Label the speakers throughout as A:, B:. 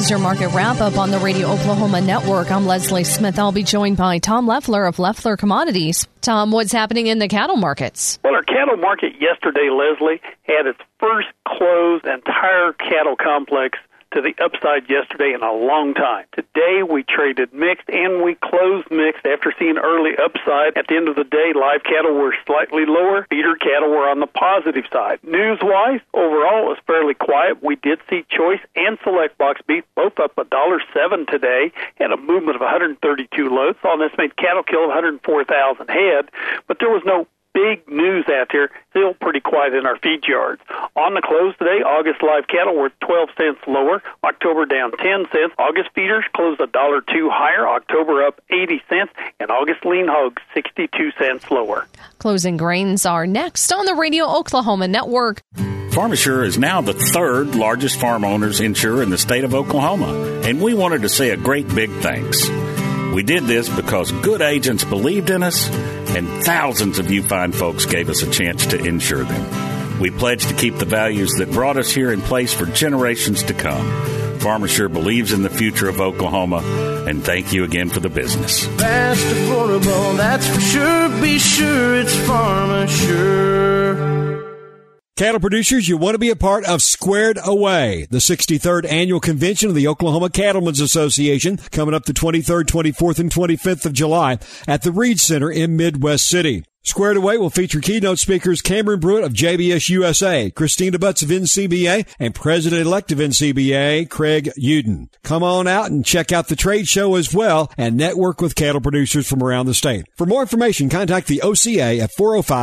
A: is your market wrap-up on the Radio Oklahoma Network. I'm Leslie Smith. I'll be joined by Tom Leffler of Leffler Commodities. Tom, what's happening in the cattle markets?
B: Well, our cattle market yesterday, Leslie, had its first closed entire cattle complex to the upside yesterday in a long time. Today, we traded mixed, and we closed mixed after seeing early upside. At the end of the day, live cattle were slightly lower. Feeder cattle were on the positive side. News-wise, overall, it was fairly quiet. We did see choice and select box beef both up $1.07 today, had a movement of 132 loads. On this made cattle kill of 104,000 head, but there was no big news out there, still pretty quiet in our feed yards. On the close today, August live cattle were 12 cents lower, October down 10 cents. August feeders closed $1.02 higher, October up 80 cents, and August lean hogs 62 cents lower.
A: Closing grains are next on the Radio Oklahoma Network.
C: Pharmasure is now the third largest farm owners insurer in the state of Oklahoma, and we wanted to say a great big thanks. We did this because good agents believed in us, and thousands of you fine folks gave us a chance to insure them. We pledge to keep the values that brought us here in place for generations to come. Pharmasure believes in the future of Oklahoma, and thank you again for the business.
D: Fast, affordable, that's for sure. Be sure it's Pharmasure.
E: Cattle producers, you want to be a part of Squared Away, the 63rd annual convention of the Oklahoma Cattlemen's Association, coming up the 23rd, 24th, and 25th of July at the Reed Center in Midwest City. Squared Away will feature keynote speakers Cameron Brewitt of JBS USA, Christina Butts of NCBA, and President-elect of NCBA, Craig Uden. Come on out and check out the trade show as well and network with cattle producers from around the state. For more information, contact the OCA at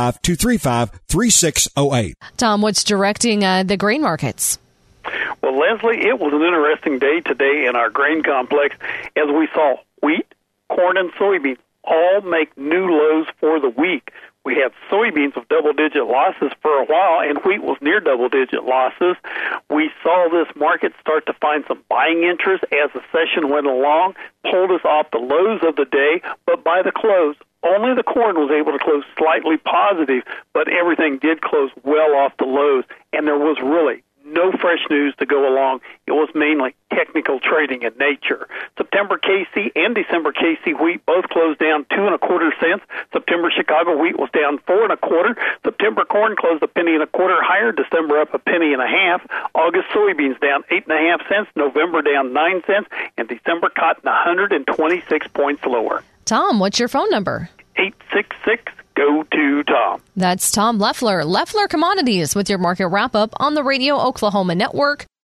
E: 405-235-3608.
A: Tom, what's directing the grain markets?
B: Well, Leslie, it was an interesting day today in our grain complex as we saw wheat, corn, and soybeans all make new lows for the week. We had soybeans with double-digit losses for a while, and wheat was near double-digit losses. We saw this market start to find some buying interest as the session went along, pulled us off the lows of the day, but by the close, only the corn was able to close slightly positive, but everything did close well off the lows, and there was really no fresh news to go along. It was mainly technical trading in nature. September KC and December KC wheat both closed down 2 1/4 cents. September Chicago wheat was down 4 1/4. September corn closed 1 1/4 higher. December up 1 1/2. August soybeans down 8 1/2 cents. November down 9 cents, and December cotton 126 points lower.
A: Tom, what's your phone number?
B: 866-GO-TO-TOM.
A: That's Tom Leffler, Leffler Commodities, with your market wrap-up on the Radio Oklahoma Network.